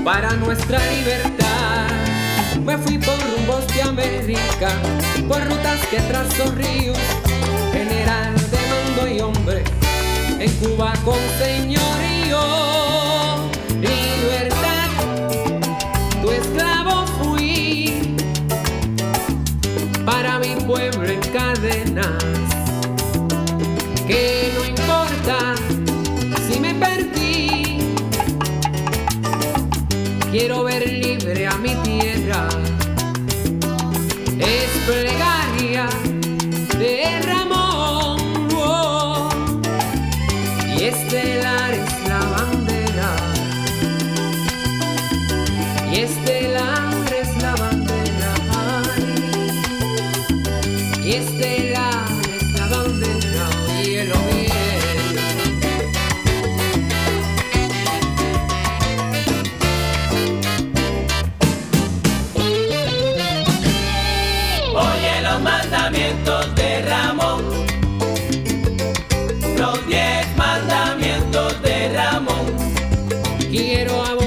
para nuestra libertad. Me fui por rumbos de América, por rutas que trazó Ríos, general de mando y hombre, en Cuba con señorío. Libertad, tu esclavo fui, para mi pueblo en cadenas. Que no importa si me perdí, quiero ver libre a mi tierra. Es plegaria de Ramón, oh, y estelar es la bandera, y estelar es la bandera, ay, y estelar es la bandera, hielo bien. Oye los mandamientos de Ramón, los 10 mandamientos de Ramón. Quiero